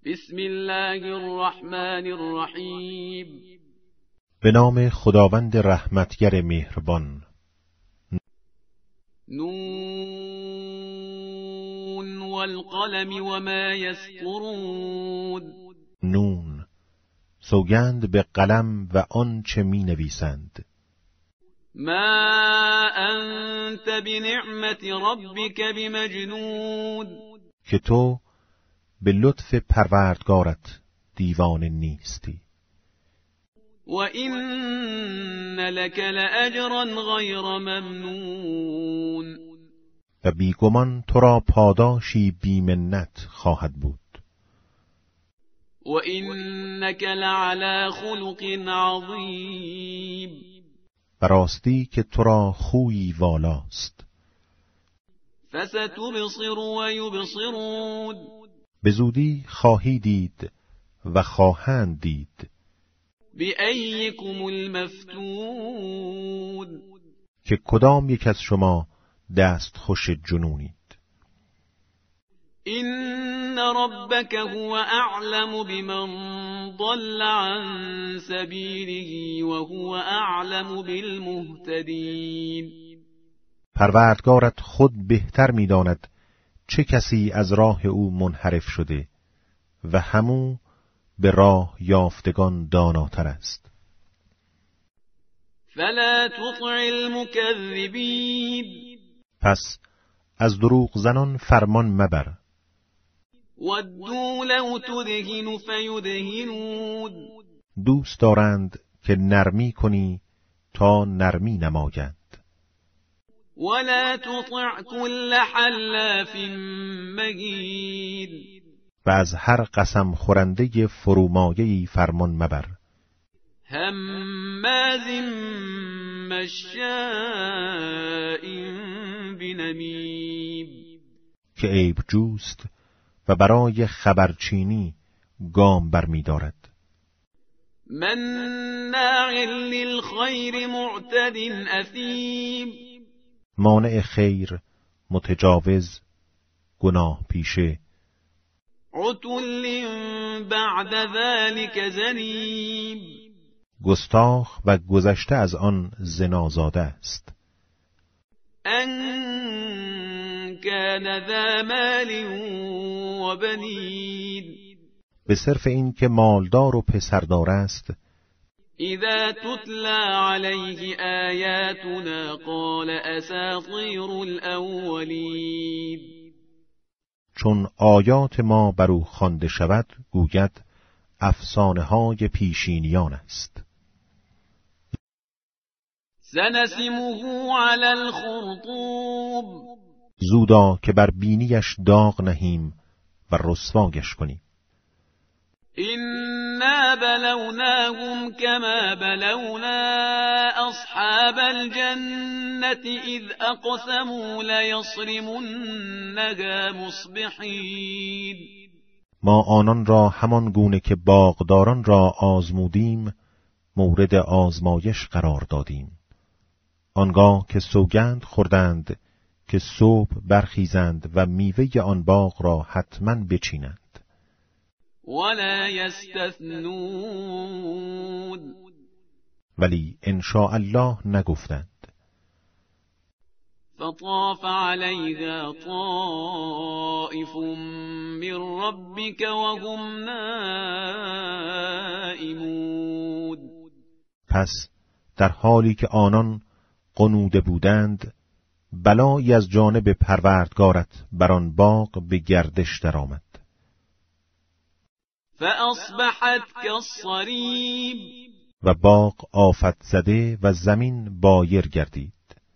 بسم الله الرحمن الرحیم. به نام خداوند رحمتگر مهربان. نون والقلم وما یسطرون. نون، سوگند به قلم و آن چه می نویسند. ما انت بنعمت ربک بمجنون. که تو به لطف پروردگارت دیوانه نیستی. و این لک لأجرا غیر ممنون. و بیگمان تو را پاداشی بیمنت خواهد بود. و اینک لعلی خلق عظیم. و راستی که تو را خویی والاست. فستبصر و یبصرون. به زودی خواهی دید و خواهند دید. بأیکم المفتون. که کدام یک از شما دست خوش جنونید. این ربک هو اعلم بمن ضل عن سبیله و هو اعلم بالمهتدین. پروردگارت خود بهتر می‌داند چه کسی از راه او منحرف شده و همو به راه یافتگان داناتر است. فلا تطع المکذبین. پس از دروغ زنان فرمان مبر. ودوا لو تدهن فیدهنون. دوست دارند که نرمی کنی تا نرمی نمایند. ولا تطع كل حلاف مهین. و از هر قسم خورنده فرومایه‌ای فرمان مبر. هماز مشاء بنمیم. که عیب جوست و برای خبرچینی گام برمی دارد. مناع للخیر معتد اثیم. مانع خیر، متجاوز، گناه پیشه. عتل بعد ذلك زنیم. گستاخ و گذشته از آن زنازاده است. ان کان ذا مال و بنین. به صرف این که مالدار و پسردار است. اذا تتلى علیه آیاتنا قال اساطیر الاولین. چون آیات ما بر او خوانده شود گوید افسانه های پیشینیان است. سنسمه علی الخرطوم. زودا که بر بینیش داغ نهیم و رسوایش کنیم. إنا بلوناهم كما بلونا أصحاب الجنة إذ أقسموا ليصرمنها مصبحين. ما آنان را همان گونه که باغداران را آزمودیم مورد آزمایش قرار دادیم. آنگاه که سوگند خوردند که صبح برخیزند و میوه آن باغ را حتما بچینند. ولا یستثنون. ولی ان شاء الله نگفتند. فطاف علیها طائف من ربک وهم نائمون. پس در حالی که آنان غنوده بودند بلایی از جانب پروردگارت بر آن باغ به گردش درآمد. فاصبحت كالصريم. و باغ آفت زده و زمین بایر گردید.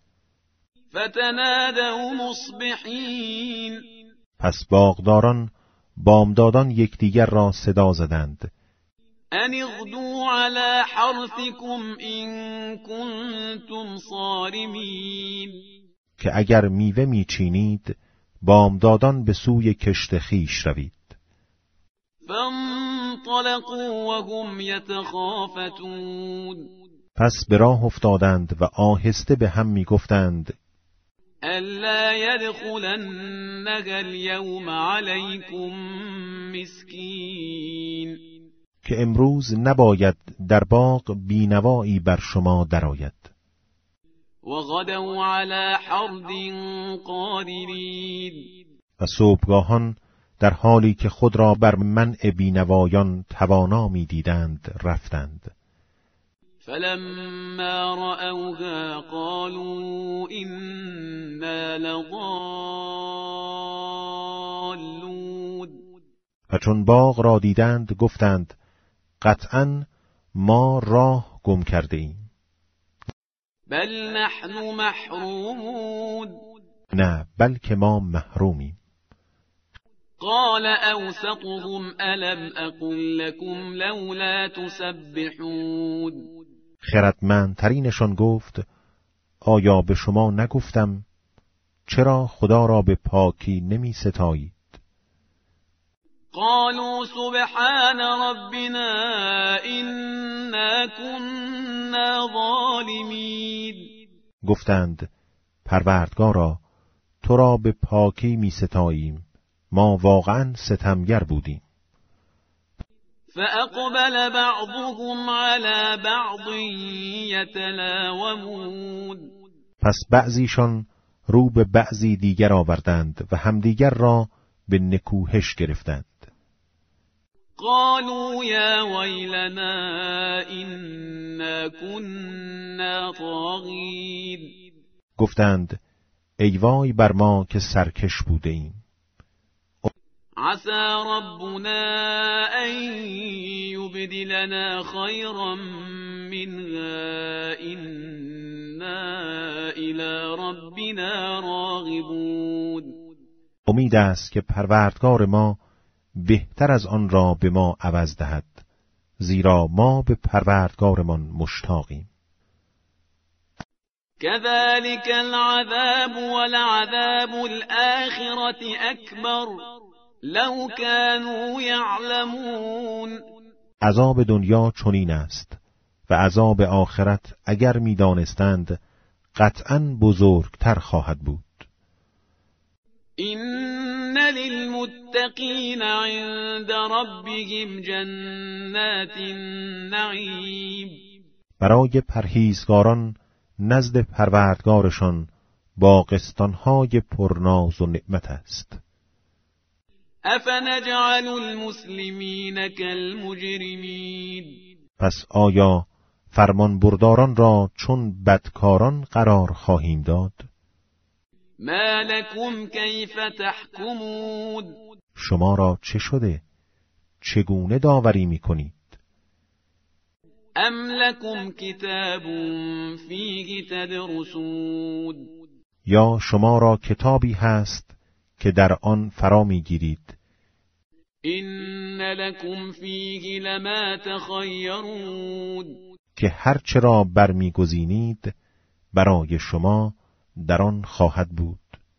فتنادوا مصبحین. پس باغداران بامدادان یکدیگر را صدا زدند. ان اغدوا على حرثكم ان كنتم صارمین. که اگر میوه میچینید بامدادان به سوی کشت خویش روید. فانطلقوا وهم يتخافتون. پس به راه افتادند و آهسته به هم میگفتند ألا يدخلنها اليوم عليكم مسكين که امروز نباید در باغ بینوایی بر شما درآید. وغدوا على حرد قادرین و صبحگاهان در حالی که خود را بر منع بینوایان توانا می دیدند رفتند. فلما رأوها قالوا إنا لضالون و چون باغ را دیدند گفتند قطعاً ما راه گم کرده ایم. بل نحن محرومون نه بلکه ما محرومیم. قال أوسطهم ألم أقل لكم لولا تسبحون خردمندترینشان گفت آیا به شما نگفتم چرا خدا را به پاکی نمی ستایید؟ قالوا سبحان ربنا إنا كنا ظالمين گفتند پروردگارا تو را به پاکی می ستاییم، ما واقعا ستمگر بودیم. فأقبل بعضهم على بعض يتلاومون پس بعضیشان رو به بعضی دیگر آوردند و همدیگر را به نکوهش گرفتند. قالوا يا ويلنا إنا كنا طاغين گفتند ای وای بر ما که سرکش بوده ایم. عسى ربنا أن يبدلنا خيرا منها إنا إلى ربنا راغبون امید است که پروردگار ما بهتر از آن را به ما عوض دهد، زیرا ما به پروردگارمان مشتاقیم. كذلك العذاب ولعذاب الآخرة أكبر لو كانوا يعلمون عذاب دنیا چنین است و عذاب آخرت اگر می‌دانستند قطعاً بزرگتر خواهد بود. إن للمتقين عند ربهم جنات النعیم برای پرهیزگاران نزد پروردگارشان باغستان‌های پرناز و نعمت است. افنجعل المسلمین كالمجرمین پس آیا فرمان برداران را چون بدکاران قرار خواهیم داد؟ ما لكم كيف تحكمون شما را چه شده؟ چگونه داوری می‌کنید؟ ام لكم كتاب فيه تدرسون یا شما را کتابی هست که در آن فرا می‌گیرید؟ این لكم فيه لما تخيرون که هرچه را برمی‌گزینید برای شما در آن خواهد بود.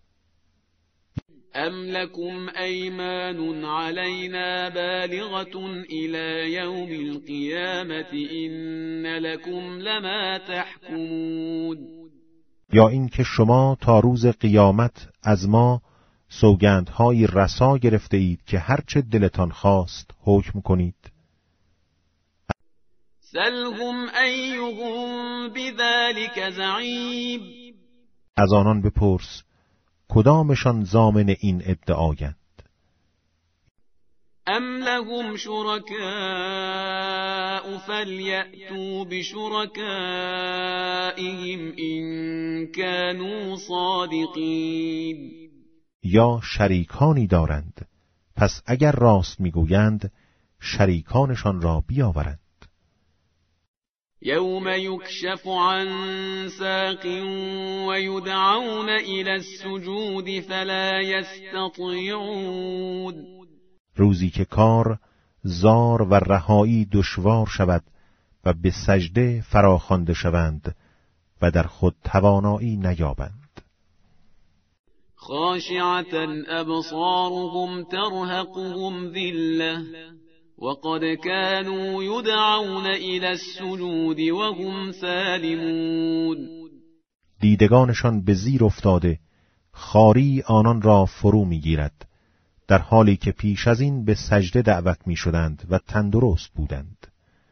ام لكم ایمان علینا بالغة الى یوم القیامة این لكم لما تحکمون یا اینکه شما تا روز قیامت از ما سوگندهای رسا گرفته اید که هرچه دلتان خواست حکم کنید. سلهم ایهم بذلك زعیم از آنان بپرس کدامشان ضامن این ادعایند؟ ام لهم شركاء فلیأتوا بشركائهم ان كانوا صادقین یا شریکانی دارند، پس اگر راست میگویند شریکانشان را بیاورند. یوم یکشف عن ساق ویدعون الى السجود فلا یستطیعون روزی که کار زار و رهایی دشوار شود و به سجده فراخوانده شوند و در خود توانایی نیابند. خاشعة ابصارهم ترهقهم ذلة وقد كانوا يدعون الى السجود وهم سالمون دیدگانشان به زیر افتاده خاری آنان را فرو می‌گیرد، در حالی که پیش از این به سجده دعوت می‌شدند و تندرست بودند.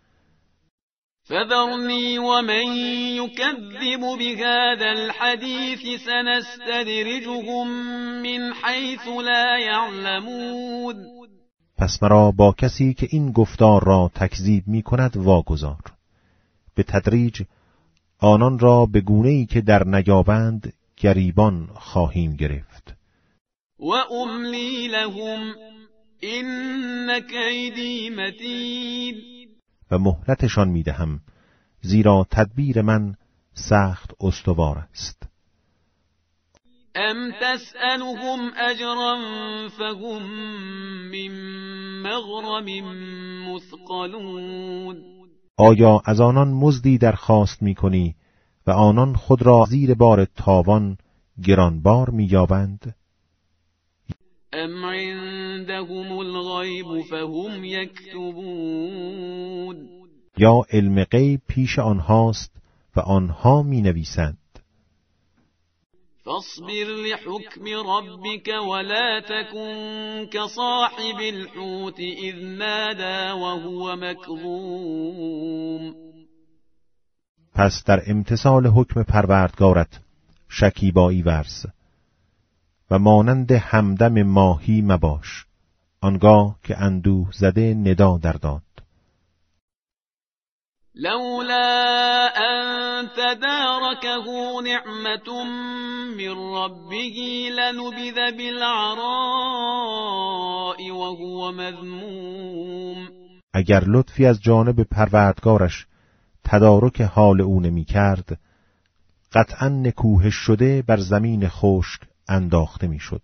فذرنی ومن یکذب بهذا الحدیث سنستدرجهم من حیث لا یعلمون. پس مرا با کسی که این گفتار را تکذیب می‌کند واگذار. به تدریج آنان را به گونه‌ای که در نیابند گریبان خواهیم گرفت. و املی لهم ان کیدی متین. و مهلتشان میدهم، زیرا تدبیر من سخت استوار است. ام تسألهم اجرا فهم من مغرم مثقلون. آیا از آنان مزدی درخواست می‌کنی و آنان خود را زیر بار تاوان گرانبار می‌یابند؟ ام عندهم الغیب فهم یکتبون. یا علم غیب پیش آنهاست و آنها می‌نویسند. فاصبر لحكم ربك ولا تكن كصاحب الحوت إذ نادى وهو مكظوم. پس در امتثال حکم پروردگارت شکیبایی ورز و مانند همدم ماهی مباش آنگاه که اندوه زده ندا در داد. لولا ان تداركه نعمة من ربه لنبذ بالعراء وهو مذموم. اگر لطفی از جانب پروردگارش تدارک حال او نمی کرد، قطعاً نکوهش شده بر زمین خشک انداخته می شد.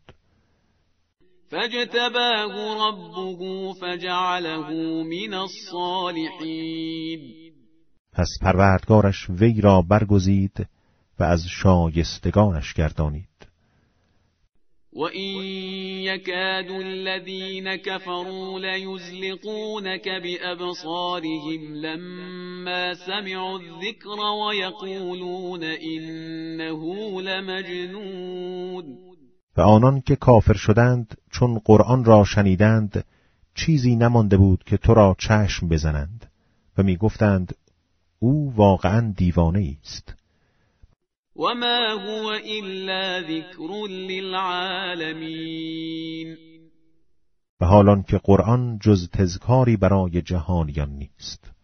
فاجتباه ربه فجعله من الصالحین. پس پروردگارش وی را برگزید و از شایستگانش گردانید. وَإِنْ يَكَادُ الَّذِينَ كَفَرُوا لَيُزْلِقُونَكَ بِأَبْصَارِهِمْ لَمَّا سَمِعُوا الذِّكْرَ وَيَقُولُونَ إِنَّهُ لَمَجْنُونٌ. و آنان که کافر شدند چون قرآن را شنیدند چیزی نمانده بود که تو را چشم بزنند و می گفتند او واقعاً دیوانه است. وما هو الا ذکر للعالمین. و حالان که قرآن جز تذکاری برای جهانیان نیست.